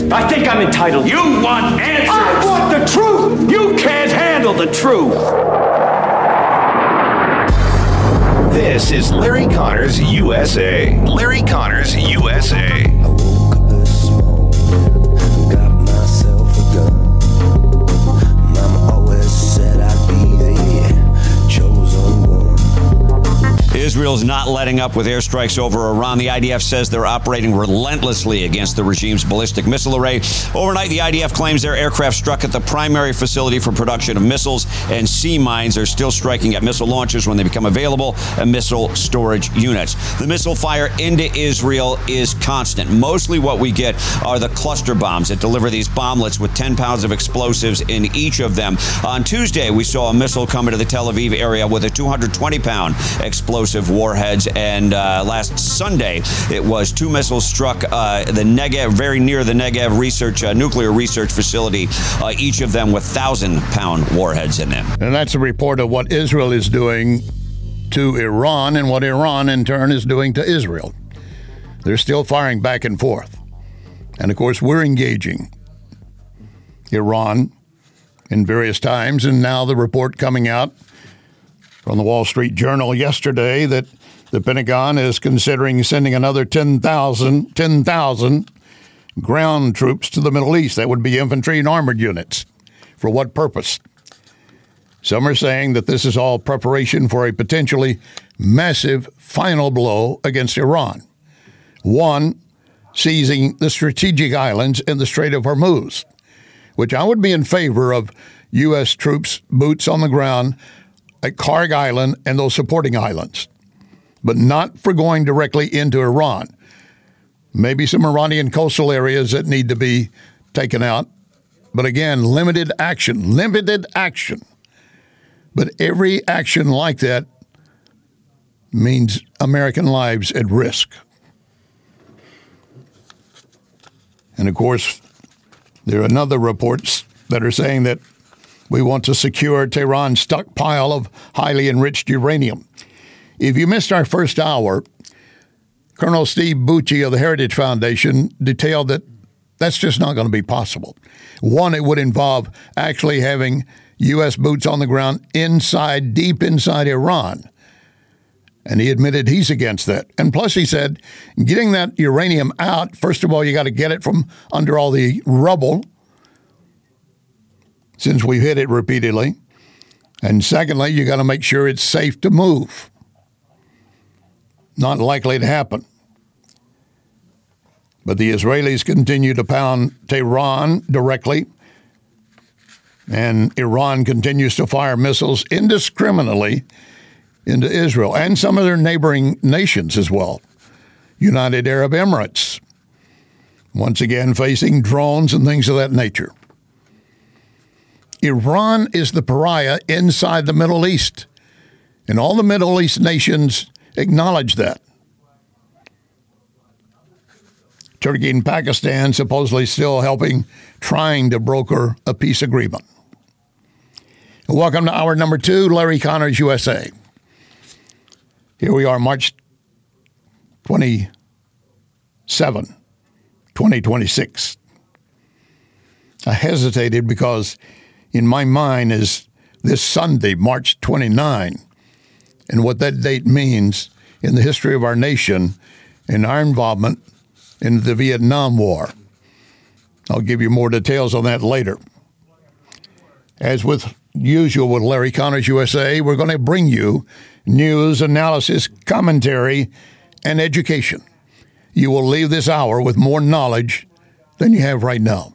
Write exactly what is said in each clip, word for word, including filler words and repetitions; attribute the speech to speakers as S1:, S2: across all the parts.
S1: I think I'm entitled.
S2: You want answers.
S1: I want the truth. You can't handle the truth.
S3: This is Larry Connors U S A. Larry Connors U S A.
S4: I woke up this morning, got myself a gun. Mama always said I'd be the chosen one.
S5: Israel's not letting up with airstrikes over Iran. The I D F says they're operating relentlessly against the regime's ballistic missile array. Overnight, the I D F claims their aircraft struck at the primary facility for production of missiles, and sea mines are still striking at missile launchers when they become available and missile storage units. The missile fire into Israel is constant. Mostly what we get are the cluster bombs that deliver these bomblets with ten pounds of explosives in each of them. On Tuesday, we saw a missile come into the Tel Aviv area with a two hundred twenty pound explosive warheads, and uh, last Sunday it was two missiles struck uh, the Negev, very near the Negev research uh, nuclear research facility, uh, each of them with thousand pound warheads in them.
S6: And that's a report of what Israel is doing to Iran and what Iran in turn is doing to Israel. They're still firing back and forth, and of course we're engaging Iran in various times, and now the report coming out from the Wall Street Journal yesterday that the Pentagon is considering sending another ten thousand, ten thousand ground troops to the Middle East. That would be infantry and armored units. For what purpose? Some are saying that this is all preparation for a potentially massive final blow against Iran. One, seizing the strategic islands in the Strait of Hormuz, which I would be in favor of U S troops, boots on the ground, at Karg Island and those supporting islands, but not for going directly into Iran. Maybe some Iranian coastal areas that need to be taken out. But again, limited action, limited action. But every action like that means American lives at risk. And of course, there are another reports that are saying that we want to secure Tehran's stockpile of highly enriched uranium. If you missed our first hour, Colonel Steve Bucci of the Heritage Foundation detailed that that's just not going to be possible. One, it would involve actually having U S boots on the ground inside, deep inside Iran. And he admitted he's against that. And plus, he said, getting that uranium out, first of all, you got to get it from under all the rubble, since we've hit it repeatedly. And secondly, you got to make sure it's safe to move. Not likely to happen. But the Israelis continue to pound Tehran directly, and Iran continues to fire missiles indiscriminately into Israel and some of their neighboring nations as well. United Arab Emirates, once again facing drones and things of that nature. Iran is the pariah inside the Middle East, and all the Middle East nations acknowledge that. Turkey and Pakistan supposedly still helping, trying to broker a peace agreement. Welcome to hour number two, Larry Connors, U S A. Here we are, March twenty-seventh, twenty twenty-six. I hesitated because in my mind is this Sunday, March twenty-ninth, and what that date means in the history of our nation and our involvement in the Vietnam War. I'll give you more details on that later. As with usual with Larry Connors U S A, we're going to bring you news, analysis, commentary, and education. You will leave this hour with more knowledge than you have right now.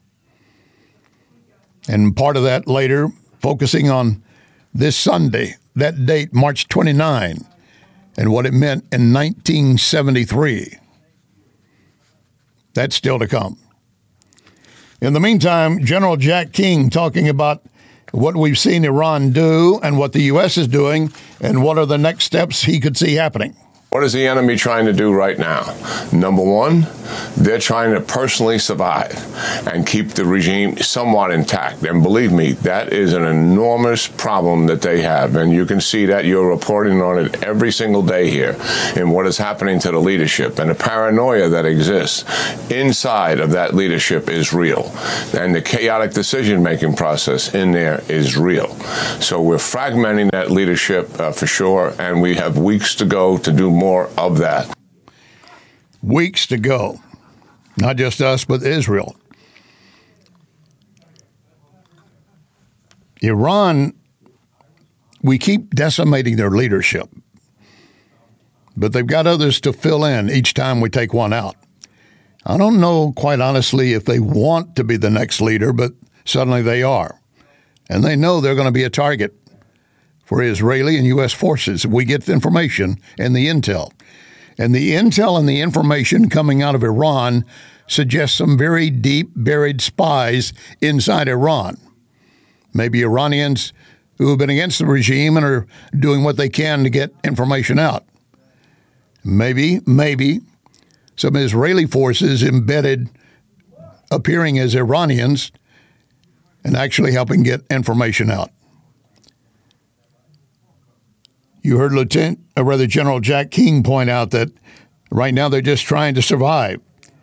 S6: And part of that later, focusing on this Sunday, that date, March twenty-ninth, and what it meant in nineteen seventy-three. That's still to come. In the meantime, General Jack King talking about what we've seen Iran do and what the U S is doing and what are the next steps he could see happening.
S2: What is the enemy trying to do right now? Number one, they're trying to personally survive and keep the regime somewhat intact. And believe me, that is an enormous problem that they have. And you can see that you're reporting on it every single day here in what is happening to the leadership. And the paranoia that exists inside of that leadership is real. And the chaotic decision-making process in there is real. So we're fragmenting that leadership uh, for sure, and we have weeks to go to do more of that.
S6: Weeks to go. Not just us, but Israel. Iran, we keep decimating their leadership, but they've got others to fill in each time we take one out. I don't know, quite honestly, if they want to be the next leader, but suddenly they are. And they know they're going to be a target for Israeli and U S forces. We get the information and the intel. And the intel and the information coming out of Iran suggests some very deep, buried spies inside Iran. Maybe Iranians who have been against the regime and are doing what they can to get information out. Maybe, maybe some Israeli forces embedded, appearing as Iranians and actually helping get information out. You heard Lieutenant, or rather General Jack King point out that right now they're just trying to survive.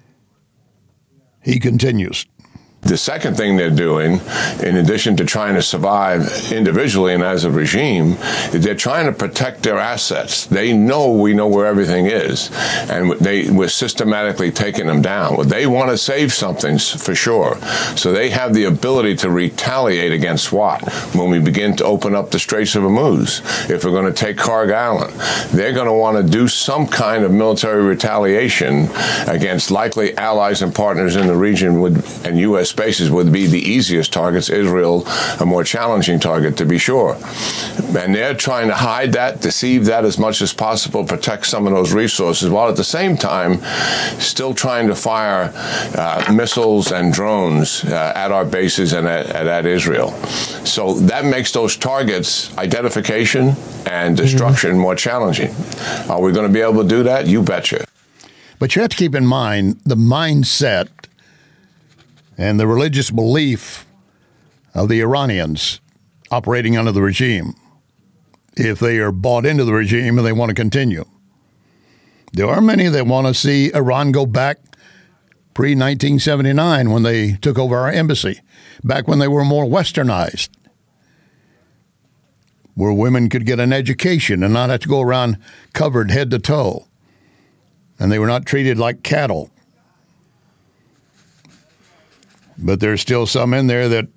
S6: He continues.
S2: The second thing they're doing, in addition to trying to survive individually and as a regime, is they're trying to protect their assets. They know we know where everything is, and they, we're systematically taking them down. Well, they want to save something for sure, so they have the ability to retaliate against what? When we begin to open up the Straits of Hormuz, if we're going to take Kharg Island, they're going to want to do some kind of military retaliation against likely allies and partners in the region with, and U S spaces would be the easiest targets. Israel, a more challenging target, to be sure. And they're trying to hide that, deceive that as much as possible, protect some of those resources, while at the same time still trying to fire uh, missiles and drones uh, at our bases and at, at, at Israel. So that makes those targets identification and destruction mm-hmm. more challenging. Are we going to be able to do that? You betcha.
S6: But you have to keep in mind the mindset and the religious belief of the Iranians operating under the regime, if they are bought into the regime and they want to continue. There are many that want to see Iran go back pre nineteen seventy-nine when they took over our embassy, back when they were more westernized, where women could get an education and not have to go around covered head to toe, and they were not treated like cattle. But there's still some in there that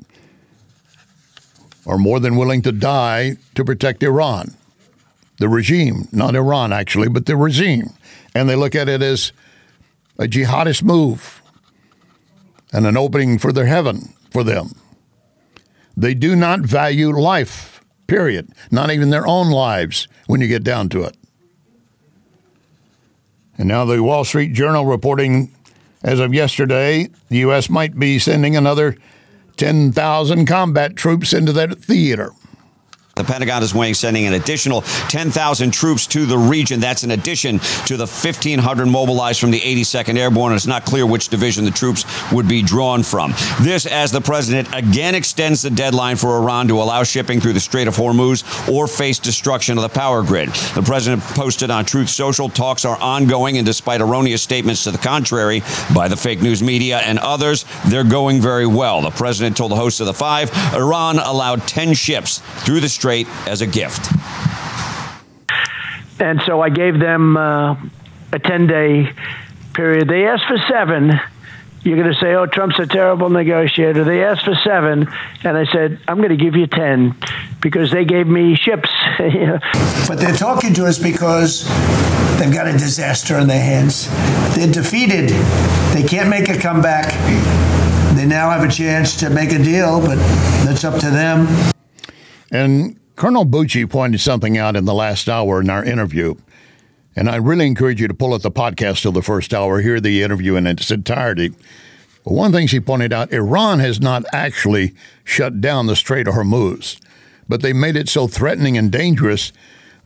S6: are more than willing to die to protect Iran. The regime, not Iran actually, but the regime. And they look at it as a jihadist move and an opening for their heaven for them. They do not value life, period. Not even their own lives when you get down to it. And now the Wall Street Journal reporting, as of yesterday, the U S might be sending another ten thousand combat troops into that theater.
S5: The Pentagon is weighing sending an additional ten thousand troops to the region. That's in addition to the fifteen hundred mobilized from the eighty-second Airborne. It's not clear which division the troops would be drawn from. This as the president again extends the deadline for Iran to allow shipping through the Strait of Hormuz or face destruction of the power grid. The president posted on Truth Social, talks are ongoing, and despite erroneous statements to the contrary by the fake news media and others, they're going very well. The president told the host of the Five, Iran allowed ten ships through the Strait as a gift.
S7: And so I gave them uh, a ten-day period. They asked for seven. You're going to say, oh, Trump's a terrible negotiator. They asked for seven, and I said, I'm going to give you ten, because they gave me ships.
S8: But they're talking to us because they've got a disaster in their hands. They're defeated. They can't make a comeback. They now have a chance to make a deal, but that's up to them.
S6: And Colonel Bucci pointed something out in the last hour in our interview, and I really encourage you to pull up the podcast till the first hour, hear the interview in its entirety. But one thing she pointed out, Iran has not actually shut down the Strait of Hormuz, but they made it so threatening and dangerous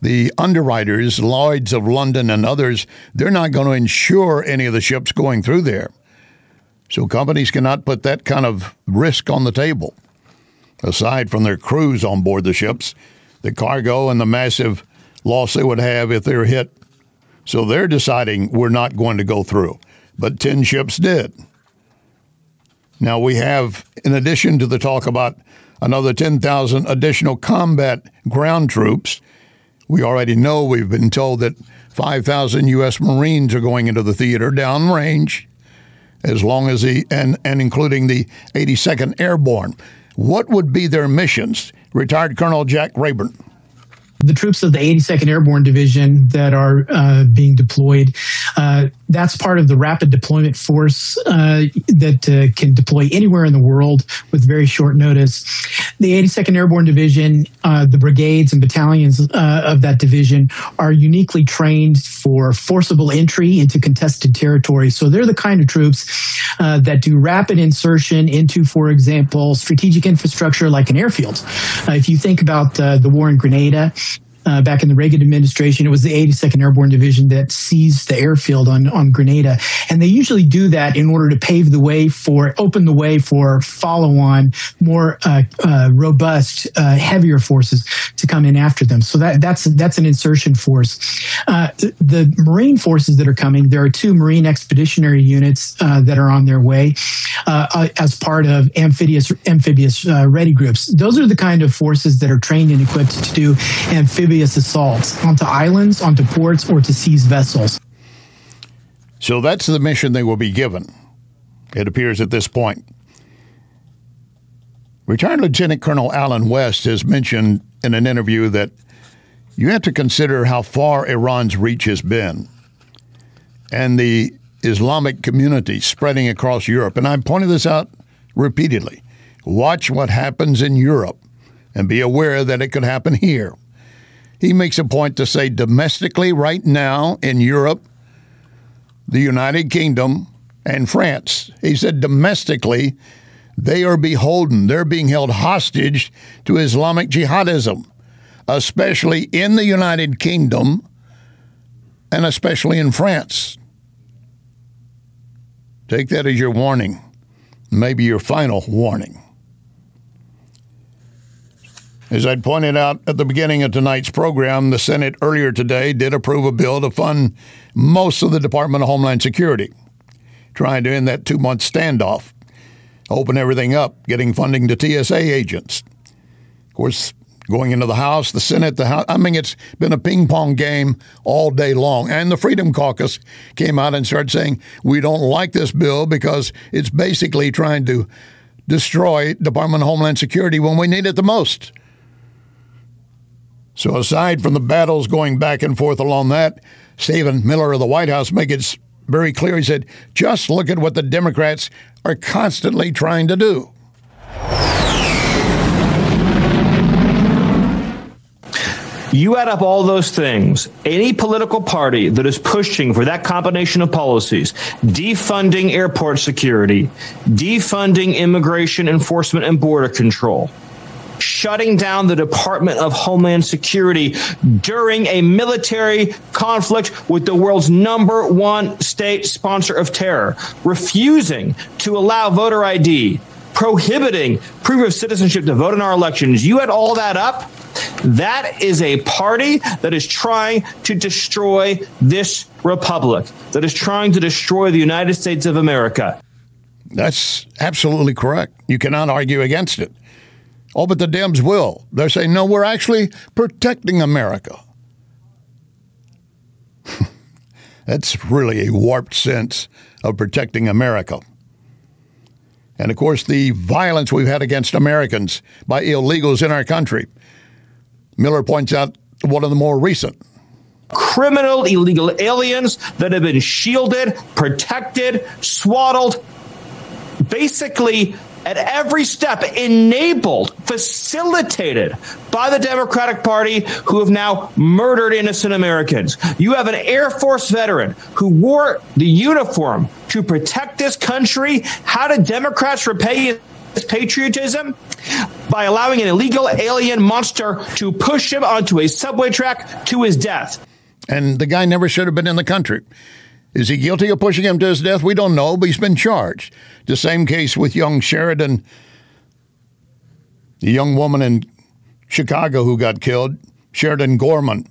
S6: the underwriters, Lloyd's of London and others, they're not going to insure any of the ships going through there. So companies cannot put that kind of risk on the table. Aside from their crews on board the ships, the cargo and the massive loss they would have if they're hit. So they're deciding we're not going to go through. But ten ships did. Now we have, in addition to the talk about another ten thousand additional combat ground troops, we already know, we've been told that five thousand U S Marines are going into the theater downrange, as long as the, and, and including the eighty-second Airborne. What would be their missions? Retired Colonel Jack Rayburn.
S9: The troops of the eighty-second Airborne Division that are uh, being deployed, uh, that's part of the Rapid Deployment Force uh, that uh, can deploy anywhere in the world with very short notice. The eighty-second Airborne Division, uh, the brigades and battalions uh, of that division are uniquely trained for forcible entry into contested territory. So they're the kind of troops uh, that do rapid insertion into, for example, strategic infrastructure like an airfield. Uh, if you think about uh, the war in Grenada, Uh, back in the Reagan administration, it was the eighty-second Airborne Division that seized the airfield on, on Grenada. And they usually do that in order to pave the way for, open the way for follow-on, more uh, uh, robust, uh, heavier forces to come in after them. So that, that's that's an insertion force. Uh, the, the Marine forces that are coming, there are two Marine Expeditionary Units uh, that are on their way uh, as part of amphibious, amphibious uh, ready groups. Those are the kind of forces that are trained and equipped to do amphibious assaults onto islands, onto ports, or to seize vessels.
S6: So that's the mission they will be given, it appears at this point. Retired Lieutenant Colonel Alan West has mentioned in an interview that you have to consider how far Iran's reach has been and the Islamic community spreading across Europe. And I've pointed this out repeatedly. Watch what happens in Europe and be aware that it could happen here. He makes a point to say domestically right now in Europe, the United Kingdom, and France, he said domestically, they are beholden. They're being held hostage to Islamic jihadism, especially in the United Kingdom and especially in France. Take that as your warning, maybe your final warning. As I pointed out at the beginning of tonight's program, the Senate earlier today did approve a bill to fund most of the Department of Homeland Security, trying to end that two-month standoff, open everything up, getting funding to T S A agents. Of course, going into the House, the Senate, the House, I mean, it's been a ping-pong game all day long. And the Freedom Caucus came out and started saying, we don't like this bill because it's basically trying to destroy Department of Homeland Security when we need it the most. So aside from the battles going back and forth along that, Stephen Miller of the White House made it very clear. He said, just look at what the Democrats are constantly trying to do.
S10: You add up all those things, any political party that is pushing for that combination of policies, defunding airport security, defunding immigration enforcement and border control, shutting down the Department of Homeland Security during a military conflict with the world's number one state sponsor of terror, refusing to allow voter I D, prohibiting proof of citizenship to vote in our elections. You add all that up, that is a party that is trying to destroy this republic, that is trying to destroy the United States of America.
S6: That's absolutely correct. You cannot argue against it. Oh, but the Dems will. They're saying, no, we're actually protecting America. That's really a warped sense of protecting America. And, of course, the violence we've had against Americans by illegals in our country. Miller points out one of the more recent.
S10: Criminal illegal aliens that have been shielded, protected, swaddled, basically at every step enabled, facilitated by the Democratic Party, who have now murdered innocent Americans. You have an Air Force veteran who wore the uniform to protect this country. How did Democrats repay his patriotism? by allowing an illegal alien monster to push him onto a subway track to his death.
S6: And the guy never should have been in the country. Is he guilty of pushing him to his death? We don't know, but he's been charged. The same case with young Sheridan, the young woman in Chicago who got killed, Sheridan Gorman.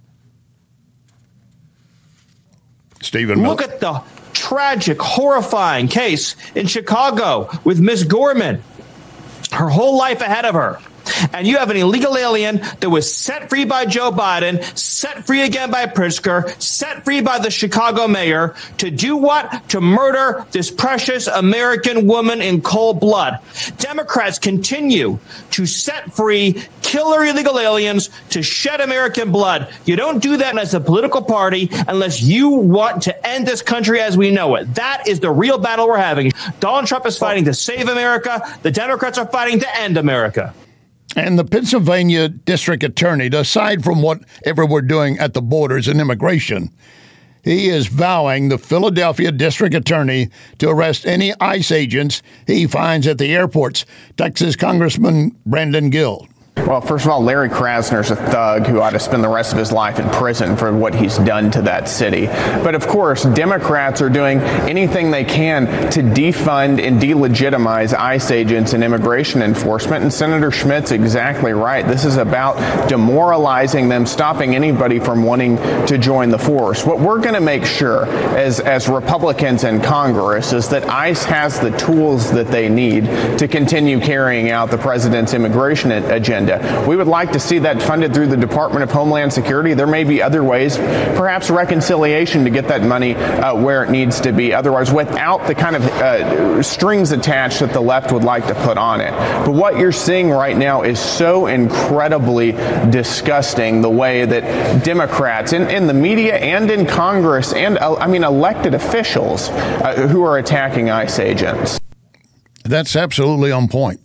S6: Stephen Miller.
S10: Look at the tragic, horrifying case in Chicago with Miss Gorman. Her whole life ahead of her. And you have an illegal alien that was set free by Joe Biden, set free again by Pritzker, set free by the Chicago mayor to do what? To murder this precious American woman in cold blood. Democrats continue to set free killer illegal aliens to shed American blood. You don't do that as a political party unless you want to end this country as we know it. That is the real battle we're having. Donald Trump is fighting to save America. The Democrats are fighting to end America.
S6: And the Pennsylvania district attorney, aside from whatever we're doing at the borders and immigration, he is vowing, the Philadelphia district attorney, to arrest any ICE agents he finds at the airports. Texas Congressman Brandon Gill.
S11: Well, first of all, Larry Krasner's a thug who ought to spend the rest of his life in prison for what he's done to that city. But of course, Democrats are doing anything they can to defund and delegitimize ICE agents and immigration enforcement. And Senator Schmidt's exactly right. This is about demoralizing them, stopping anybody from wanting to join the force. What we're going to make sure as, as Republicans in Congress is that ICE has the tools that they need to continue carrying out the president's immigration agenda. We would like to see that funded through the Department of Homeland Security. There may be other ways, perhaps reconciliation to get that money uh, where it needs to be. Otherwise, without the kind of uh, strings attached that the left would like to put on it. But what you're seeing right now is so incredibly disgusting, the way that Democrats in, in the media and in Congress and, uh, I mean, elected officials uh, who are attacking ICE agents.
S6: That's absolutely on point.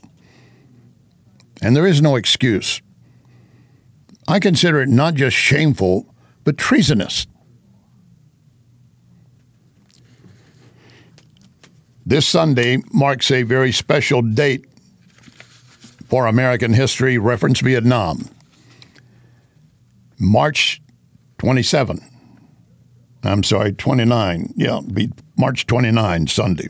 S6: And there is no excuse. I consider it not just shameful, but treasonous. This Sunday marks a very special date for American history, reference Vietnam. March twenty-seventh. I'm sorry, twenty-nine. Yeah, it'll be March twenty-ninth, Sunday.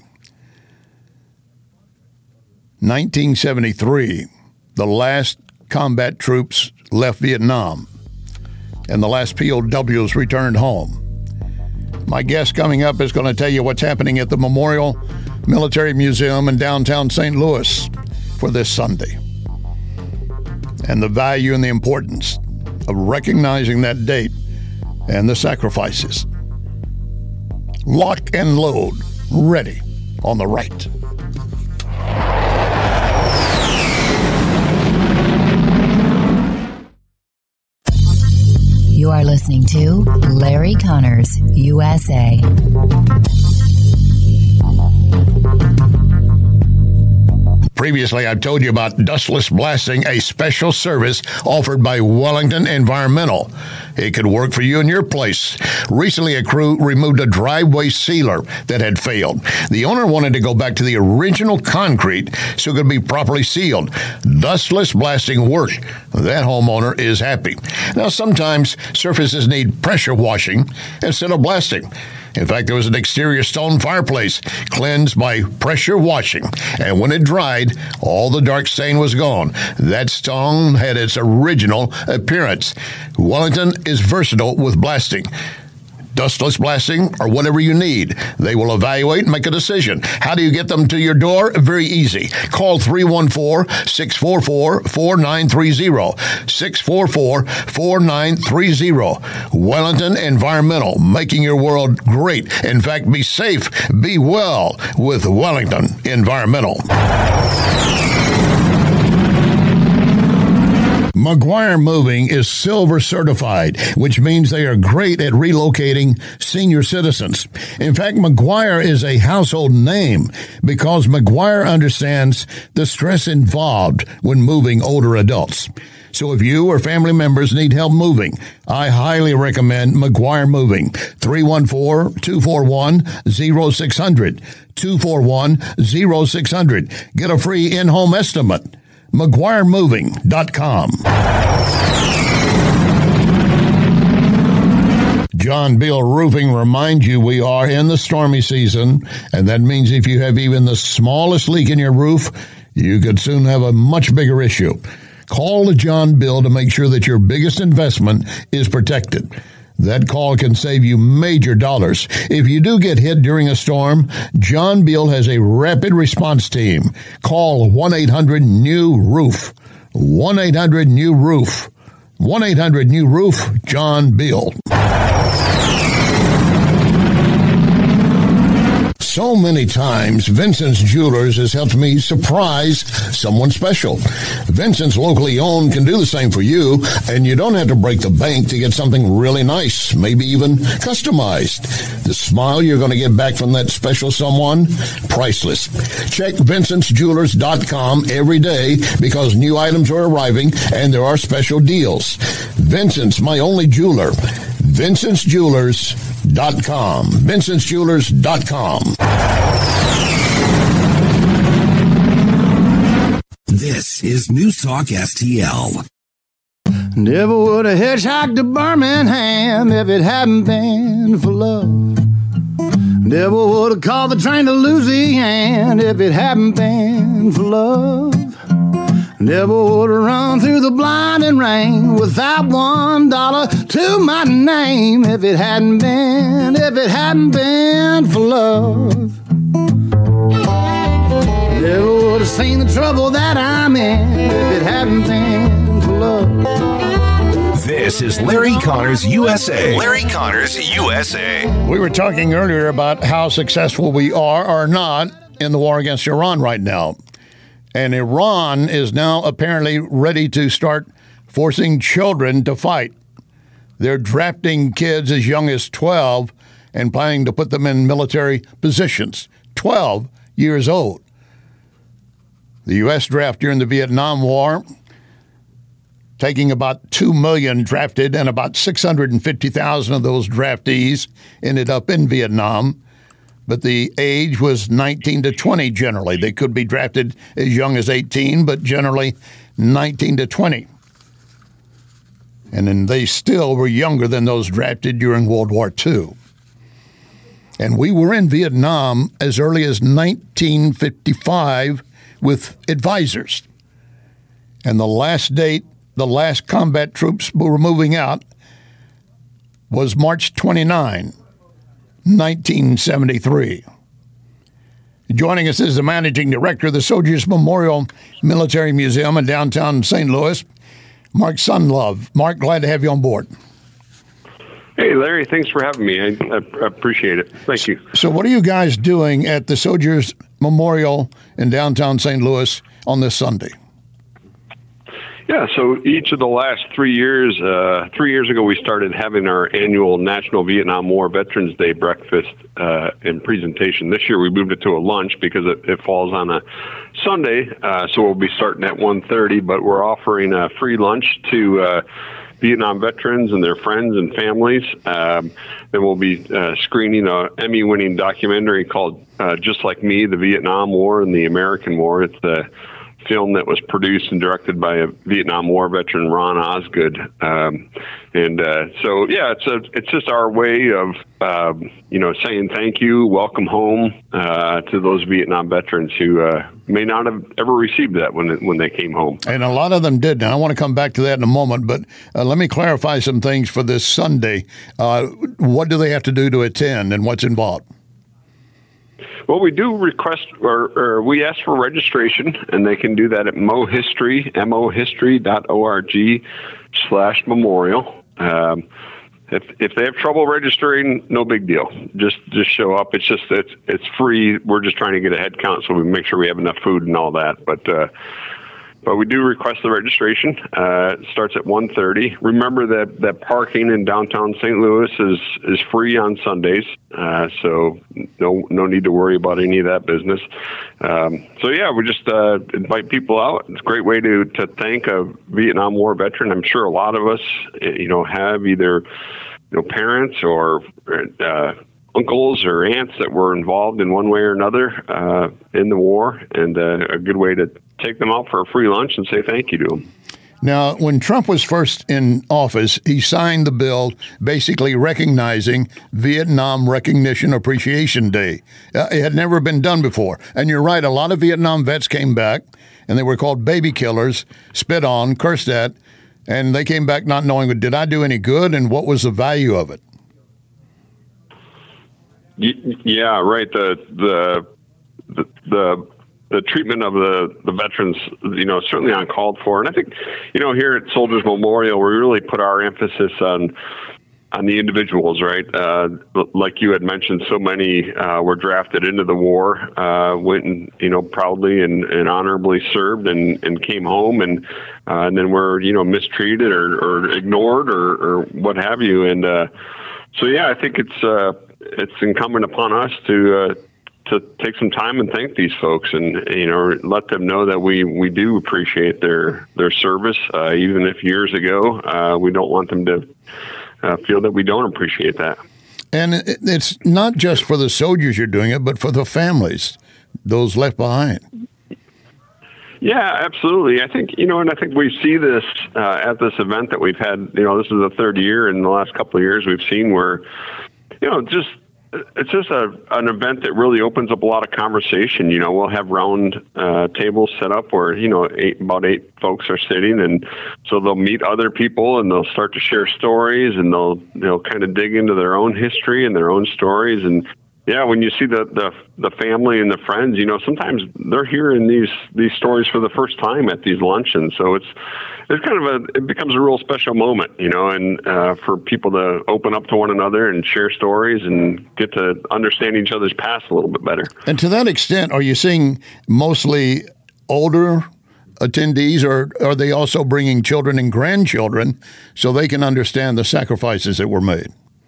S6: nineteen seventy-three. The last combat troops left Vietnam, and the last P O Ws returned home. My guest coming up is going to tell you what's happening at the Memorial Military Museum in downtown Saint Louis for this Sunday, and the value and the importance of recognizing that date and the sacrifices. Lock and load, ready on the right.
S12: You are listening to Larry Connors, U S A.
S6: Previously, I've told you about dustless blasting, a special service offered by Wellington Environmental. It could work for you in your place. Recently, a crew removed a driveway sealer that had failed. The owner wanted to go back to the original concrete so it could be properly sealed. Dustless blasting worked. That homeowner is happy. Now, sometimes surfaces need pressure washing instead of blasting. In fact, there was an exterior stone fireplace cleansed by pressure washing, and when it dried, all the dark stain was gone. That stone had its original appearance. Wellington is versatile with blasting. Dustless blasting, or whatever you need. They will evaluate and make a decision. How do you get them to your door? Very easy. Call three one four, six four four, four nine three zero. six four four, four nine three zero. Wellington Environmental, making your world great. In fact, be safe, be well with Wellington Environmental. McGuire Moving is silver certified, which means they are great at relocating senior citizens. In fact, McGuire is a household name because McGuire understands the stress involved when moving older adults. So if you or family members need help moving, I highly recommend McGuire Moving. three one four, two four one, zero six zero zero. two four one, zero six zero zero. Get a free in-home estimate. McGuire Moving dot com. John Beal Roofing reminds you we are in the stormy season, and that means if you have even the smallest leak in your roof, you could soon have a much bigger issue. Call John Beal to make sure that your biggest investment is protected. That call can save you major dollars. If you do get hit during a storm, John Beal has a rapid response team. Call one eight hundred new roof. one eight hundred new roof. one eight hundred new roof, John Beal. So many times, Vincent's Jewelers has helped me surprise someone special. Vincent's locally owned can do the same for you, and you don't have to break the bank to get something really nice, maybe even customized. The smile you're going to get back from that special someone, priceless. Check Vincent's Jewelers dot com every day because new items are arriving and there are special deals. Vincent's, my only jeweler. Vincent's Jewelers dot com. Vincent's Jewelers dot com.
S13: This is News Talk S T L.
S14: Never would have hitchhiked to Birmingham if it hadn't been for love. Never would have called the train to Louisiana if it hadn't been for love. Never would have run through the blinding rain without one dollar to my name if it hadn't been, if it hadn't been for love. Never would have seen the trouble that I'm in if it hadn't been for love.
S3: This is Larry Connors U S A. Larry Connors U S A.
S6: We were talking earlier about how successful we are or not in the war against Iran right now. And Iran is now apparently ready to start forcing children to fight. They're drafting kids as young as twelve and planning to put them in military positions. twelve years old. The U S draft during the Vietnam War, taking about two million drafted, and about six hundred fifty thousand of those draftees ended up in Vietnam. But the age was nineteen to twenty generally. They could be drafted as young as eighteen, but generally nineteen to twenty. And then they still were younger than those drafted during World War Two. And we were in Vietnam as early as nineteen fifty-five with advisors. And the last date, the last combat troops were moving out was March twenty-ninth. nineteen seventy-three. Joining us is the managing director of the Soldiers Memorial Military Museum in downtown Saint Louis, Mark Sunlove. Mark, glad to have you on board.
S15: Hey, Larry, thanks for having me. I, I appreciate it. Thank you.
S6: So what are you guys doing at the Soldiers Memorial in downtown Saint Louis on this Sunday?
S15: Yeah, so each of the last three years, uh, three years ago, we started having our annual National Vietnam War Veterans Day breakfast uh, and presentation. This year, we moved it to a lunch because it, it falls on a Sunday, uh, so we'll be starting at one thirty, but we're offering a free lunch to uh, Vietnam veterans and their friends and families. Um, then we'll be uh, screening an Emmy-winning documentary called uh, Just Like Me, The Vietnam War and the American War. It's the film that was produced and directed by a Vietnam War veteran, Ron Osgood. Um, and uh, so, yeah, it's a, it's just our way of, um, you know, saying thank you, welcome home uh, to those Vietnam veterans who uh, may not have ever received that when when they came home.
S6: And a lot of them did. And I want to come back to that in a moment, but uh, let me clarify some things for this Sunday. Uh, what do they have to do to attend and what's involved?
S15: Well, we do request, or, or we ask for registration, and they can do that at mohistory, M O history dot org slash memorial. Um, if if they have trouble registering, no big deal. Just just show up. It's just it's it's free. We're just trying to get a head count so we make sure we have enough food and all that. But uh, but we do request the registration. Uh, it starts at one thirty. Remember that, that parking in downtown Saint Louis is, is free on Sundays, uh, so no no need to worry about any of that business. Um, so, yeah, we just uh, invite people out. It's a great way to, to thank a Vietnam War veteran. I'm sure a lot of us, you know, have either you know parents or uh, uncles or aunts that were involved in one way or another uh, in the war, and uh, a good way to take them out for a free lunch and say thank you to them.
S6: Now, when Trump was first in office, he signed the bill basically recognizing Vietnam Recognition Appreciation Day. Uh, it had never been done before. And you're right, a lot of Vietnam vets came back, and they were called baby killers, spit on, cursed at, and they came back not knowing, did I do any good, and what was the value of it?
S15: Yeah, right. The the the, the the treatment of the, the veterans, you know, certainly uncalled for. And I think, you know, here at Soldiers Memorial, we really put our emphasis on on the individuals, right? Uh, like you had mentioned, so many uh, were drafted into the war, uh, went and, you know, proudly and, and honorably served and, and came home and uh, and then were, you know, mistreated or, or ignored or, or what have you. And uh, so, yeah, I think it's uh, it's incumbent upon us to uh, to take some time and thank these folks and, you know, let them know that we, we do appreciate their, their service. Uh, even if years ago, uh, we don't want them to uh, feel that we don't appreciate that.
S6: And it's not just for the soldiers you're doing it, but for the families, those left behind.
S15: Yeah, absolutely. I think, you know, and I think we see this uh, at this event that we've had, you know, this is the third year in the last couple of years we've seen where, you know, just it's just a an event that really opens up a lot of conversation. You know, we'll have round uh, tables set up where, you know, eight, about eight folks are sitting, and so they'll meet other people and they'll start to share stories and they'll, you know, kind of dig into their own history and their own stories. And yeah, when you see the, the the family and the friends, you know, sometimes they're hearing these these stories for the first time at these luncheons. So it's it's kind of a it becomes a real special moment, you know, and uh, for people to open up to one another and share stories and get to understand each other's past a little bit better.
S6: And to that extent, are you seeing mostly older attendees, or are they also bringing children and grandchildren so they can understand the sacrifices that were made?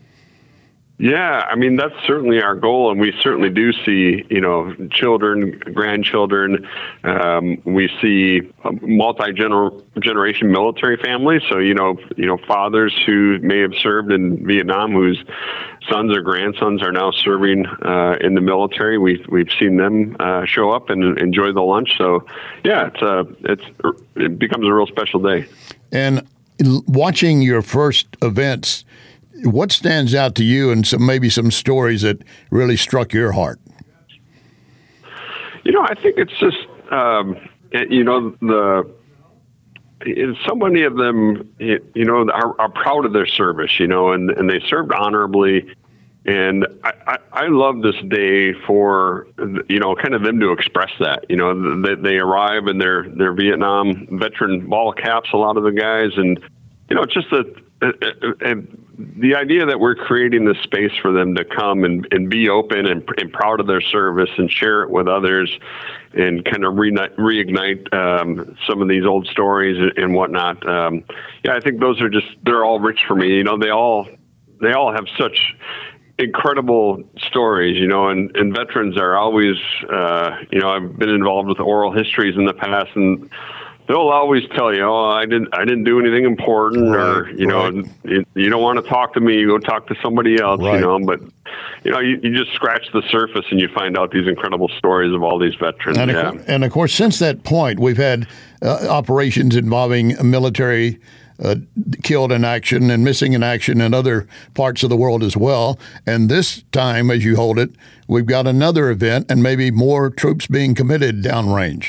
S15: Yeah, I mean, that's certainly our goal, and we certainly do see, you know, children, grandchildren. Um, we see multi-generation military families, so, you know, you know, fathers who may have served in Vietnam whose sons or grandsons are now serving uh, in the military. We've, we've seen them uh, show up and enjoy the lunch. So, yeah, it's a, it's, it becomes a real special day.
S6: And watching your first events, what stands out to you and some maybe some stories that really struck your heart?
S15: You know, I think it's just, um, you know, the so many of them, you know, are, are proud of their service, you know, and, and they served honorably. And I, I, I love this day for, you know, kind of them to express that. You know, they, they arrive in their, their Vietnam veteran ball caps, a lot of the guys, and, you know, just a, and the idea that we're creating this space for them to come and, and be open and, and proud of their service and share it with others and kind of re- reignite um, some of these old stories and whatnot. Um, yeah, I think those are just, they're all rich for me. You know, they all, they all have such incredible stories, you know, and, and veterans are always, uh, you know, I've been involved with oral histories in the past, and they'll always tell you, "Oh, I didn't, I didn't do anything important," right, or you right. know, you, you don't want to talk to me, you go talk to somebody else, right. you know. But you know, you, you just scratch the surface and you find out these incredible stories of all these veterans.
S6: And,
S15: yeah.
S6: of, and of course, since that point, we've had uh, operations involving military uh, killed in action and missing in action in other parts of the world as well. And this time, as you hold it, we've got another event and maybe more troops being committed downrange.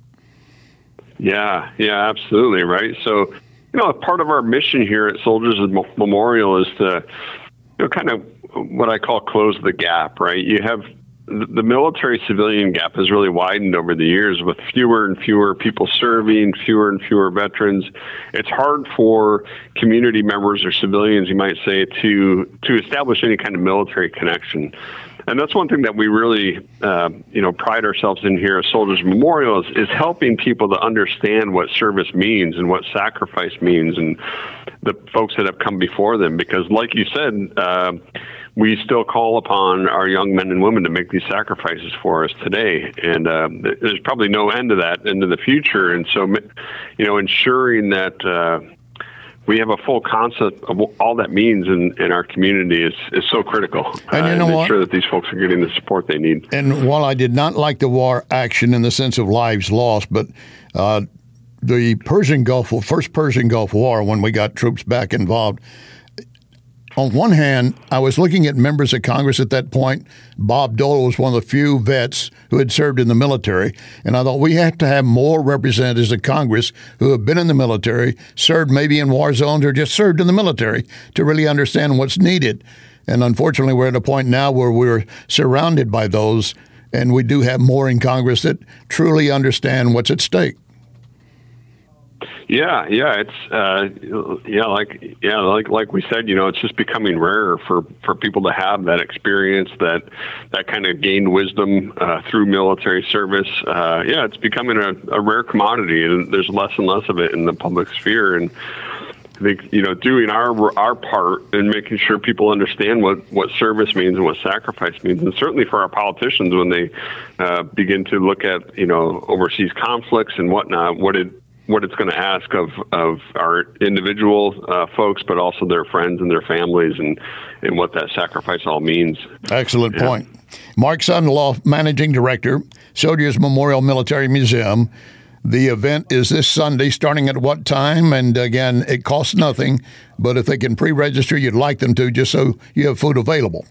S15: Yeah, yeah, absolutely, right. So, you know, part of our mission here at Soldiers Memorial is to, you know, kind of what I call close the gap, right? You have the military-civilian gap has really widened over the years with fewer and fewer people serving, fewer and fewer veterans. It's hard for community members or civilians, you might say, to to establish any kind of military connection. And that's one thing that we really, uh, you know, pride ourselves in here at Soldiers Memorial is, is helping people to understand what service means and what sacrifice means, and the folks that have come before them. Because, like you said, uh, we still call upon our young men and women to make these sacrifices for us today, and uh, there's probably no end to that into the future. And so, you know, ensuring that. Uh, we have a full concept of all that means in, in our community is, is so critical.
S6: And you
S15: uh,
S6: know
S15: make
S6: what?
S15: sure that these folks are getting the support they need.
S6: And while I did not like the war action in the sense of lives lost, but uh, the Persian Gulf, well, first Persian Gulf War, when we got troops back involved, on one hand, I was looking at members of Congress at that point. Bob Dole was one of the few vets who had served in the military, and I thought we have to have more representatives of Congress who have been in the military, served maybe in war zones, or just served in the military to really understand what's needed. And unfortunately, we're at a point now where we're surrounded by those, and we do have more in Congress that truly understand what's at stake.
S15: Yeah, yeah, it's uh, yeah, like yeah, like like we said, you know, it's just becoming rarer for, for people to have that experience, that that kind of gained wisdom uh, through military service. Uh, yeah, it's becoming a, a rare commodity, and there's less and less of it in the public sphere. And I think, you know, doing our our part in making sure people understand what, what service means and what sacrifice means, and certainly for our politicians when they uh, begin to look at, you know, overseas conflicts and whatnot, what it what it's going to ask of, of our individual uh, folks, but also their friends and their families, and, and what that sacrifice all means.
S6: Excellent
S15: Yeah.
S6: point. Mark Sunderloff, Managing Director, Soldiers Memorial Military Museum. The event is this Sunday, starting at what time? And again, it costs nothing, but if they can pre-register, you'd like them to, just so you have food available.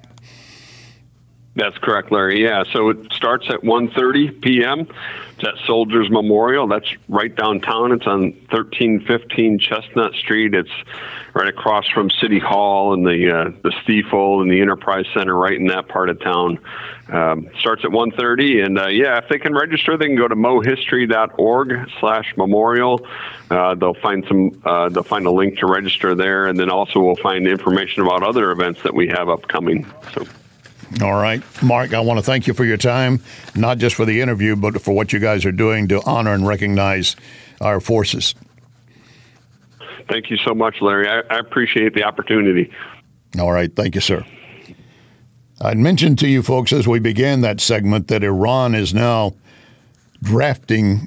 S15: That's correct, Larry. Yeah, so it starts at one thirty p.m. It's at Soldiers Memorial. That's right downtown. It's on thirteen fifteen Chestnut Street. It's right across from City Hall and the uh, the Stiefel and the Enterprise Center, right in that part of town. Um, starts at one thirty, and uh, yeah, if they can register, they can go to mohistory.org slash memorial. Uh, they'll find some. Uh, they'll find a link to register there, and then also we'll find information about other events that we have upcoming. So.
S6: All right. Mark, I want to thank you for your time, not just for the interview, but for what you guys are doing to honor and recognize our forces.
S15: Thank you so much, Larry. I, I appreciate the opportunity.
S6: All right. Thank you, sir. I'd mentioned to you folks as we began that segment that Iran is now drafting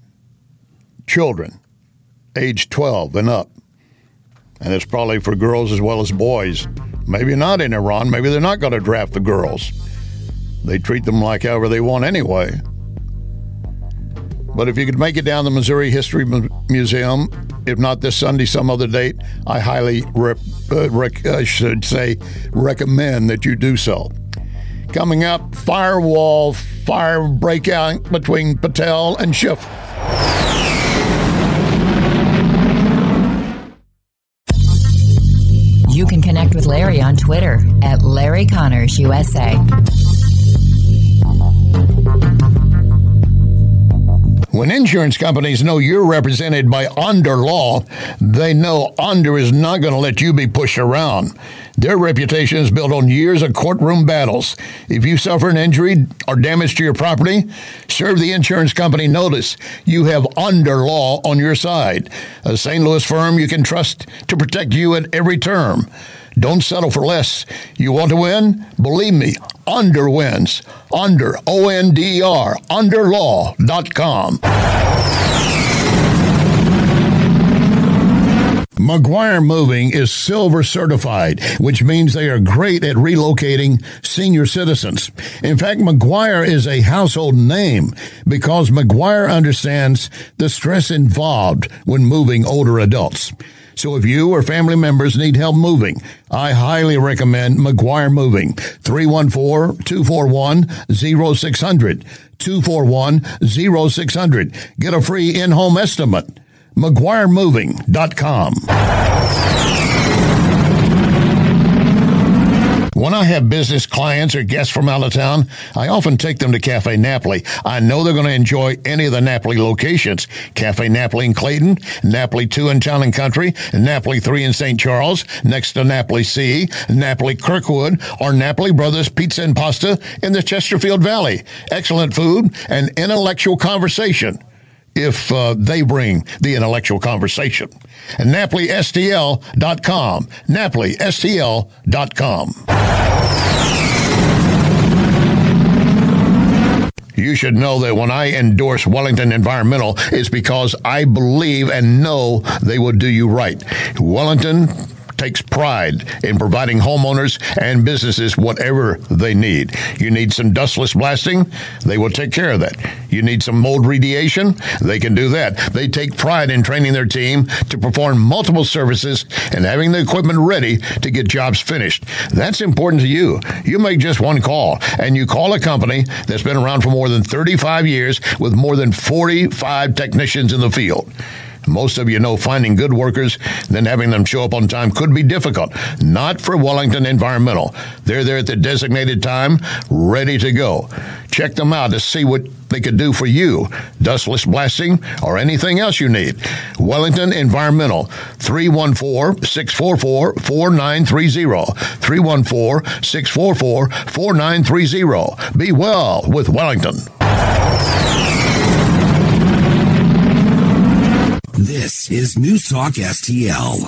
S6: children age twelve and up. And it's probably for girls as well as boys. Maybe not in Iran. Maybe they're not going to draft the girls. They treat them like however they want anyway. But if you could make it down to the Missouri History Museum, if not this Sunday, some other date, I highly rep, uh, rec, I should say recommend that you do so. Coming up, firewall fire breakout between Patel and Schiff.
S12: You can connect with Larry on Twitter at Larry Connors U S A.
S6: When insurance companies know you're represented by Onder Law, they know Onder is not going to let you be pushed around. Their reputation is built on years of courtroom battles. If you suffer an injury or damage to your property, serve the insurance company notice. You have Onder Law on your side, a Saint Louis firm you can trust to protect you at every term. Don't settle for less. You want to win? Believe me, Onder wins. Onder, O N D R, onder law dot com. McGuire Moving is silver certified, which means they are great at relocating senior citizens. In fact, McGuire is a household name because McGuire understands the stress involved when moving older adults. So if you or family members need help moving, I highly recommend McGuire Moving. three one four, two four one, zero six zero zero. two four one, zero six zero zero. Get a free in-home estimate. McGuire Moving dot com. When I have business clients or guests from out of town, I often take them to Cafe Napoli. I know they're going to enjoy any of the Napoli locations. Cafe Napoli in Clayton, Napoli two in Town and Country, Napoli three in Saint Charles, next to Napoli C, Napoli Kirkwood, or Napoli Brothers Pizza and Pasta in the Chesterfield Valley. Excellent food and intellectual conversation, if uh, they bring the intellectual conversation. And Napoli S T L dot com. Napoli S T L dot com. you should know that when I endorse Wellington Environmental, it's because I believe and know they will do you right. Wellington takes pride in providing homeowners and businesses whatever they need. You need some dustless blasting, they will take care of that. You need some mold remediation, they can do that. They take pride in training their team to perform multiple services and having the equipment ready to get jobs finished. That's important to you. You make just one call, and you call a company that's been around for more than thirty-five years with more than forty-five technicians in the field. Most of you know finding good workers, then having them show up on time could be difficult. Not for Wellington Environmental. They're there at the designated time, ready to go. Check them out to see what they could do for you. Dustless blasting or anything else you need. Wellington Environmental, three one four, six four four, four nine three zero. three one four, six four four, four nine three zero. Be well with Wellington.
S13: This is News Talk S T L.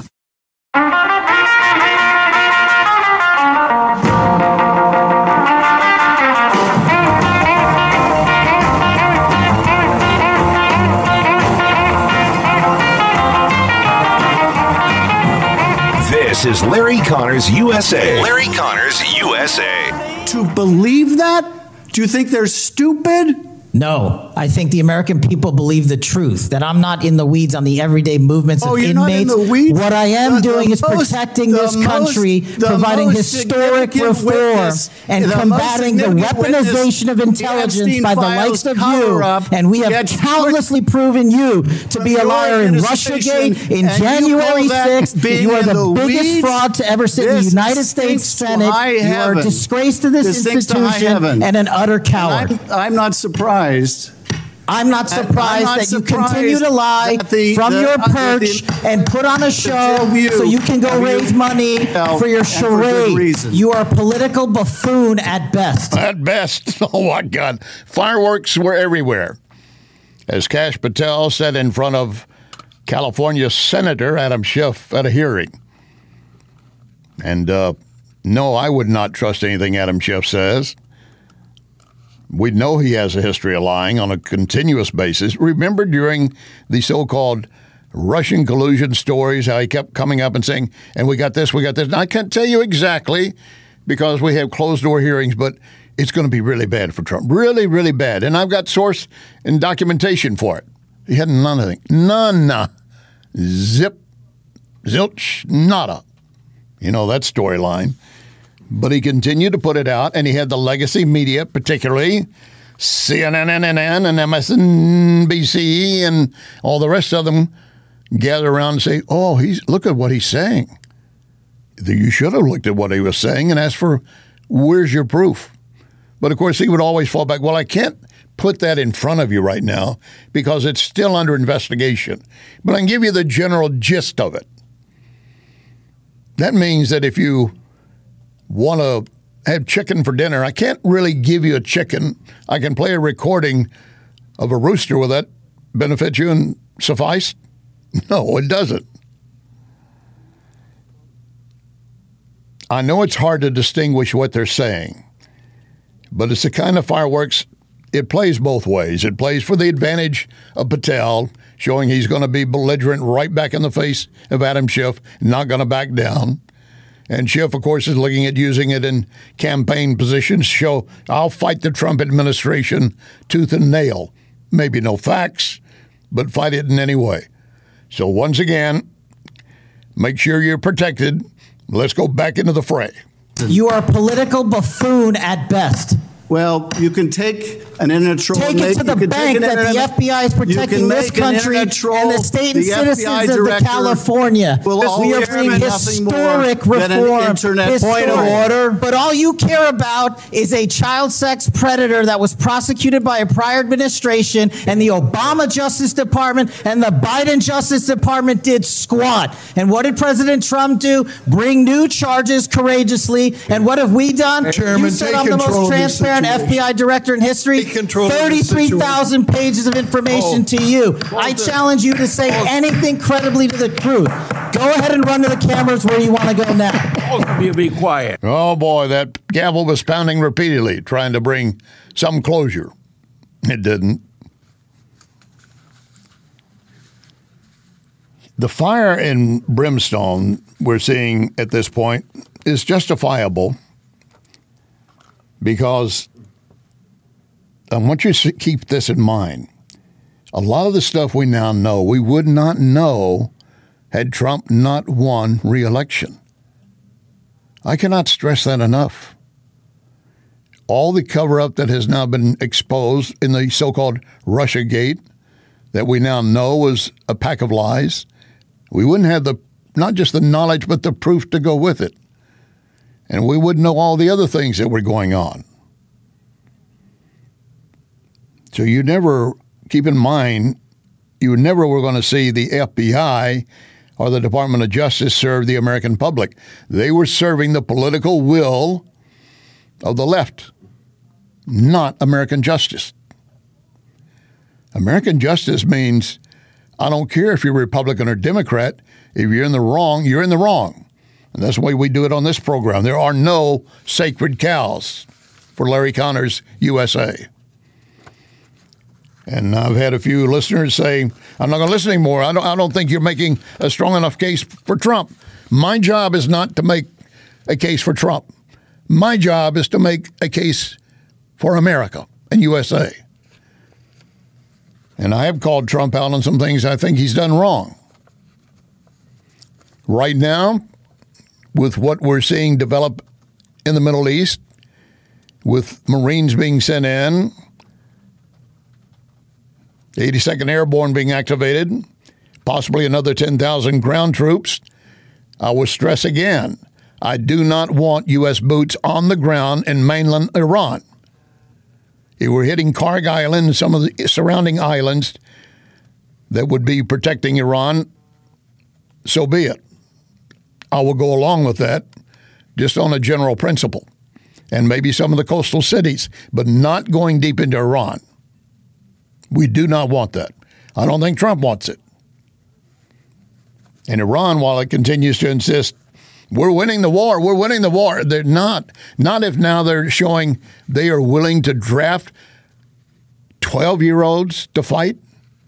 S3: This is Larry Connors U S A. Larry Connors U S A.
S16: To believe that? Do you think they're stupid?
S17: No, I think the American people believe the truth, that I'm not in the weeds on the everyday movements
S16: oh,
S17: of
S16: you're
S17: inmates.
S16: Not in the weeds?
S17: What I am
S16: the,
S17: doing
S16: the
S17: is
S16: most,
S17: protecting this country,
S16: most,
S17: providing historic reform,
S16: witness,
S17: and
S16: the
S17: combating the weaponization of intelligence by the likes of you. And we have countlessly proven you to be a liar in Russiagate, in January sixth. You are the, the biggest weeds? fraud to ever sit in the United States Senate. You are a disgrace to this, this institution and an utter coward.
S16: I'm, I'm not surprised.
S17: I'm not surprised
S16: not
S17: that
S16: surprised
S17: you continue to lie
S16: the,
S17: from
S16: the,
S17: your
S16: uh,
S17: perch
S16: the,
S17: and put on a show you, so you can go raise you, money for your charade. For you are a political buffoon at best.
S6: At best. Oh, my God. Fireworks were everywhere. As Kash Patel said in front of California Senator Adam Schiff at a hearing. And uh, no, I would not trust anything Adam Schiff says. We know he has a history of lying on a continuous basis. Remember during the so-called Russian collusion stories, how he kept coming up and saying, and we got this, we got this. Now, I can't tell you exactly because we have closed-door hearings, but it's going to be really bad for Trump. Really, really bad. And I've got source and documentation for it. He had none of it. None. Zip. Zilch. Nada. You know that storyline. But he continued to put it out, and he had the legacy media, particularly C N N and M S N B C and all the rest of them, gather around and say, oh, he's look at what he's saying. You should have looked at what he was saying and asked for, where's your proof? But, of course, he would always fall back, well, I can't put that in front of you right now because it's still under investigation. But I can give you the general gist of it. That means that if you want to have chicken for dinner, I can't really give you a chicken. I can play a recording of a rooster. Will that benefit you and suffice? No, it doesn't. I know it's hard to distinguish what they're saying, but it's the kind of fireworks, it plays both ways. It plays for the advantage of Patel, showing he's going to be belligerent right back in the face of Adam Schiff, not going to back down. And Schiff, of course, is looking at using it in campaign positions to show, I'll fight the Trump administration tooth and nail. Maybe no facts, but fight it in any way. So once again, make sure you're protected. Let's go back into the fray.
S17: You are a political buffoon at best.
S16: Well, you can take an internet troll.
S17: Take it to the bank that the F B I is protecting this country and the state and citizens of the California. We are bringing historic reform. Point of order. But all you care about is a child sex predator that was prosecuted by a prior administration, and the Obama Justice Department and the Biden Justice Department did squat. And what did President Trump do? Bring new charges courageously. And what have we done?
S6: Chairman,
S17: you said I'm the most transparent F B I director in history. thirty-three thousand pages of information oh. to you. I challenge you to say anything credibly to the truth. Go ahead and run to the cameras where you want to go now.
S1: You be quiet.
S6: Oh, boy, that gavel was pounding repeatedly, trying to bring some closure. It didn't. The fire and brimstone we're seeing at this point is justifiable because I want you to keep this in mind. A lot of the stuff we now know, we would not know had Trump not won re-election. I cannot stress that enough. All the cover-up that has now been exposed in the so-called Russiagate that we now know was a pack of lies, we wouldn't have the not just the knowledge but the proof to go with it. And we wouldn't know all the other things that were going on. So you never, keep in mind, you never were going to see the F B I or the Department of Justice serve the American public. They were serving the political will of the left, not American justice. American justice means I don't care if you're Republican or Democrat. If you're in the wrong, you're in the wrong. And that's the way we do it on this program. There are no sacred cows for Larry Connors U S A. And I've had a few listeners say, I'm not going to listen anymore. I don't, I don't think you're making a strong enough case for Trump. My job is not to make a case for Trump. My job is to make a case for America and U S A. And I have called Trump out on some things I think he's done wrong. Right now, with what we're seeing develop in the Middle East, with Marines being sent in, the eighty-second Airborne being activated, possibly another ten thousand ground troops, I will stress again, I do not want U S boots on the ground in mainland Iran. If we're hitting Karg Island and some of the surrounding islands that would be protecting Iran, so be it. I will go along with that just on a general principle. And maybe some of the coastal cities, but not going deep into Iran. We do not want that. I don't think Trump wants it. And Iran, while it continues to insist, we're winning the war, we're winning the war, they're not. Not if now they're showing they are willing to draft twelve-year-olds to fight.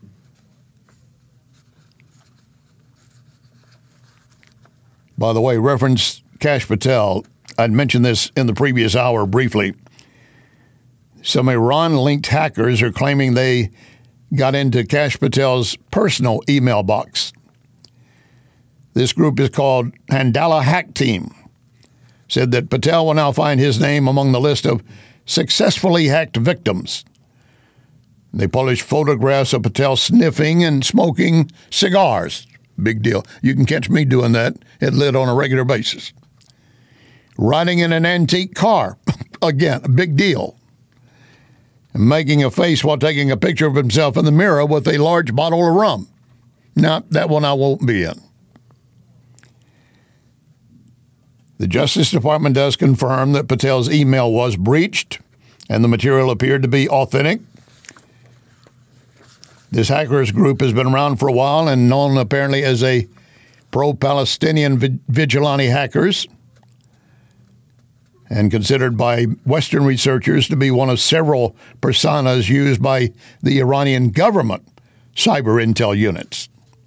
S6: By the way, reference Kash Patel. I'd mentioned this in the previous hour briefly. Some Iran-linked hackers are claiming they got into Kash Patel's personal email box. This group is called Handala Hack Team. Said that Patel will now find his name among the list of successfully hacked victims. They published photographs of Patel sniffing and smoking cigars. Big deal. You can catch me doing that at Lit on a regular basis. Riding in an antique car. Again, a big deal. And making a face while taking a picture of himself in the mirror with a large bottle of rum. Now, that one I won't be in. The Justice Department does confirm that Patel's email was breached and the material appeared to be authentic. This hackers group has been around for a while and known apparently as a pro-Palestinian vigilante hackers, and considered by Western researchers to be one of several personas used by the Iranian government cyber intel units.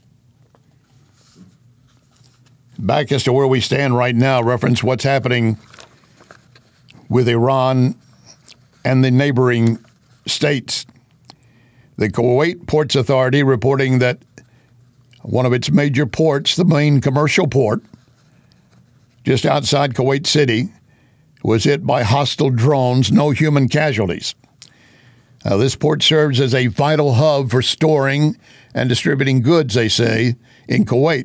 S6: Back as to where we stand right now, reference what's happening with Iran and the neighboring states. The Kuwait Ports Authority reporting that one of its major ports, the main commercial port, just outside Kuwait City, was hit by hostile drones, no human casualties. Now, this port serves as a vital hub for storing and distributing goods, they say, in Kuwait.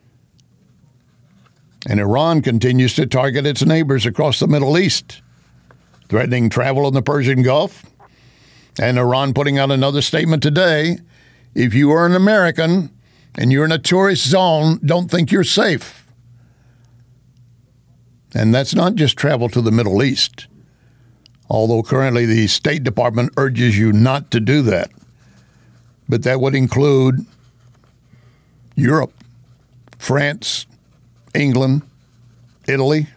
S6: And Iran continues to target its neighbors across the Middle East, threatening travel in the Persian Gulf. And Iran putting out another statement today, if you are an American and you're in a tourist zone, don't think you're safe. And that's not just travel to the Middle East, although currently the State Department urges you not to do that. But that would include Europe, France, England, Italy.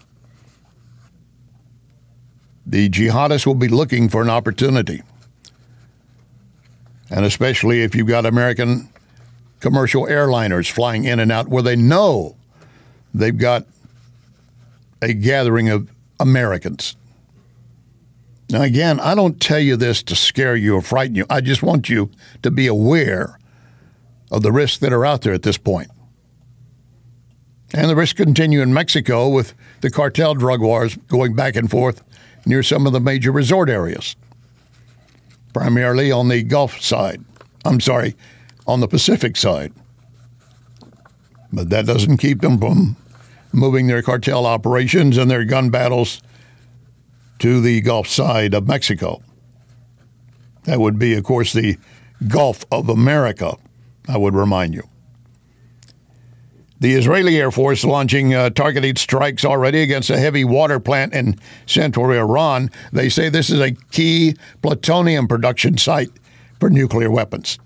S6: The jihadists will be looking for an opportunity. And especially if you've got American commercial airliners flying in and out where they know they've got a gathering of Americans. Now, again, I don't tell you this to scare you or frighten you. I just want you to be aware of the risks that are out there at this point. And the risks continue in Mexico with the cartel drug wars going back and forth near some of the major resort areas, primarily on the Gulf side. I'm sorry, on the Pacific side. But that doesn't keep them from moving their cartel operations and their gun battles to the Gulf side of Mexico. That would be, of course, the Gulf of America, I would remind you. The Israeli Air Force launching uh, targeted strikes already against a heavy water plant in central Iran. They say this is a key plutonium production site for nuclear weapons.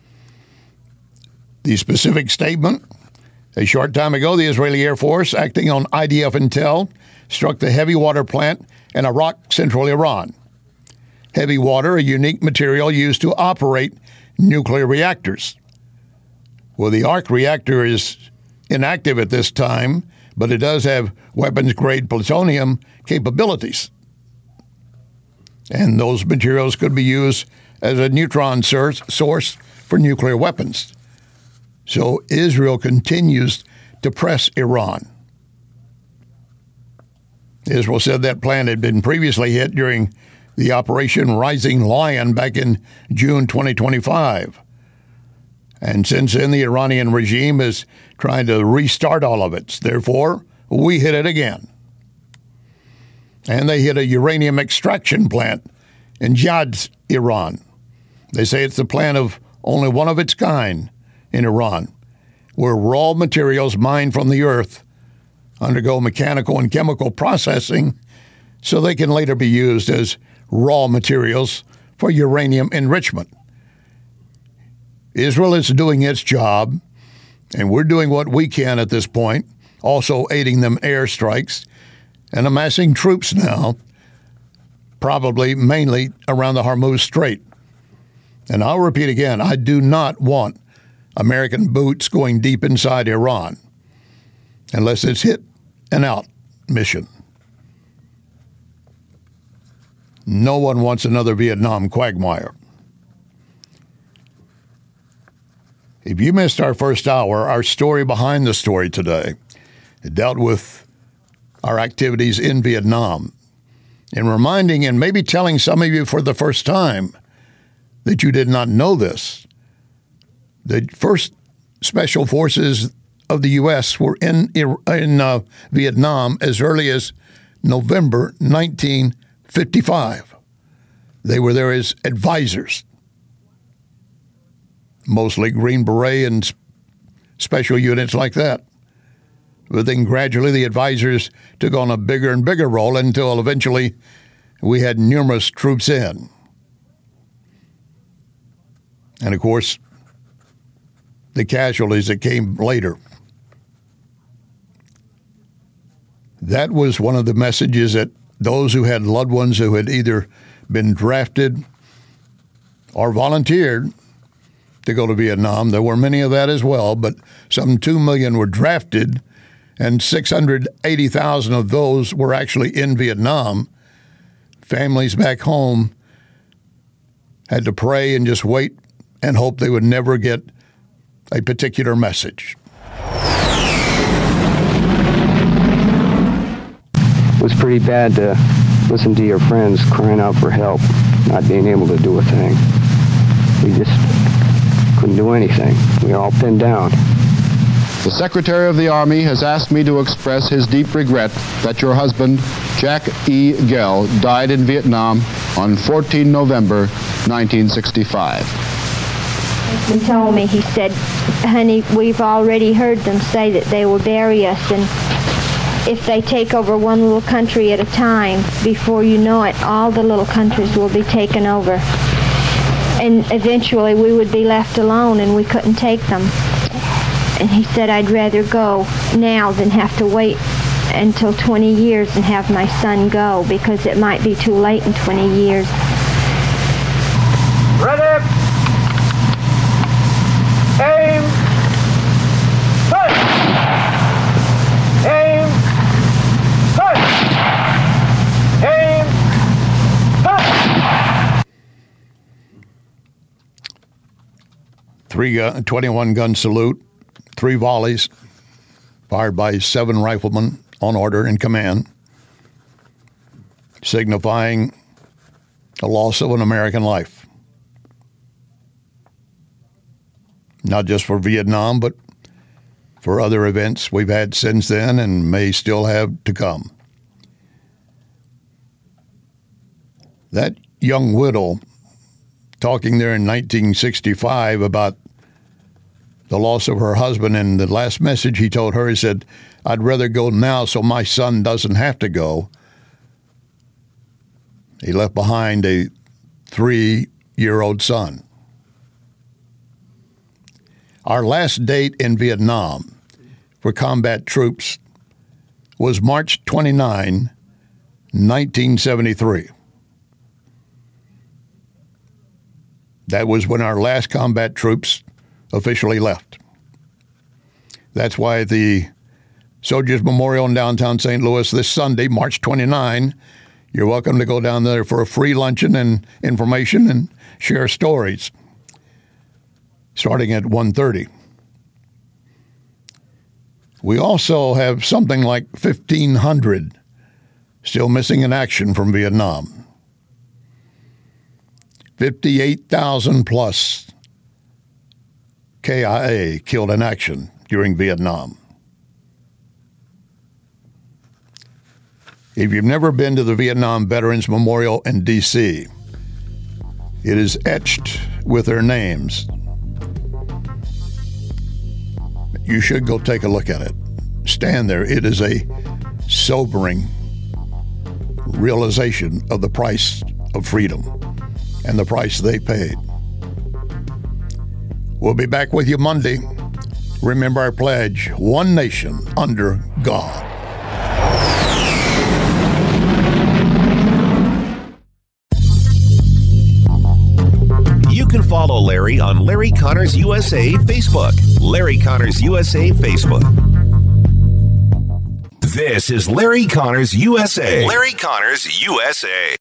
S6: The specific statement: a short time ago, the Israeli Air Force, acting on I D F intel, struck the heavy water plant in Arak, central Iran. Heavy water, a unique material used to operate nuclear reactors. Well, the arc reactor is inactive at this time, but it does have weapons-grade plutonium capabilities. And those materials could be used as a neutron source for nuclear weapons. So Israel continues to press Iran. Israel said that plant had been previously hit during the Operation Rising Lion back in June twenty twenty-five. And since then, the Iranian regime is trying to restart all of it. Therefore, we hit it again. And they hit a uranium extraction plant in Jadz, Iran. They say it's the plant of only one of its kind in Iran, where raw materials mined from the earth undergo mechanical and chemical processing so they can later be used as raw materials for uranium enrichment. Israel is doing its job, and we're doing what we can at this point, also aiding them airstrikes and amassing troops now, probably mainly around the Hormuz Strait. And I'll repeat again, I do not want American boots going deep inside Iran unless it's hit and out mission. No one wants another Vietnam quagmire. If you missed our first hour, our story behind the story today, it dealt with our activities in Vietnam and reminding and maybe telling some of you for the first time that you did not know this. The first special forces of the U S were in in uh, Vietnam as early as November nineteen fifty-five. They were there as advisors, mostly Green Beret and special units like that. But then gradually the advisors took on a bigger and bigger role until eventually we had numerous troops in. And of course, the casualties that came later. That was one of the messages that those who had loved ones who had either been drafted or volunteered to go to Vietnam. There were many of that as well, but some two million were drafted, and six hundred eighty thousand of those were actually in Vietnam. Families back home had to pray and just wait and hope they would never get a particular message.
S18: It was pretty bad to listen to your friends crying out for help, not being able to do a thing. We just couldn't do anything. We were all pinned down.
S19: The Secretary of the Army has asked me to express his deep regret that your husband, Jack E. Gell, died in Vietnam on the fourteenth of November, nineteen sixty-five.
S20: He told me, he said, honey, we've already heard them say that they will bury us, and if they take over one little country at a time, before you know it, all the little countries will be taken over. And eventually we would be left alone and we couldn't take them. And he said, I'd rather go now than have to wait until twenty years and have my son go, because it might be too late in twenty years.
S1: Ready!
S6: three gun, twenty-one gun salute, three volleys fired by seven riflemen on order in command, signifying the loss of an American life. Not just for Vietnam, but for other events we've had since then and may still have to come. That young widow talking there in nineteen sixty-five about the loss of her husband, and the last message he told her, he said, "I'd rather go now so my son doesn't have to go." He left behind a three-year-old son. Our last date in Vietnam for combat troops was March twenty-ninth, nineteen seventy-three. That was when our last combat troops officially left. That's why the Soldiers Memorial in downtown Saint Louis this Sunday, March twenty-ninth, you're welcome to go down there for a free luncheon and information and share stories, starting at one thirty. We also have something like fifteen hundred still missing in action from Vietnam. fifty-eight thousand plus K I A killed in action during Vietnam. If you've never been to the Vietnam Veterans Memorial in D C, it is etched with their names. You should go take a look at it. Stand there. It is a sobering realization of the price of freedom and the price they paid. We'll be back with you Monday. Remember our pledge, one nation under God.
S3: You can follow Larry on Larry Connors U S A Facebook. Larry Connors U S A Facebook. This is Larry Connors U S A. Larry Connors U S A.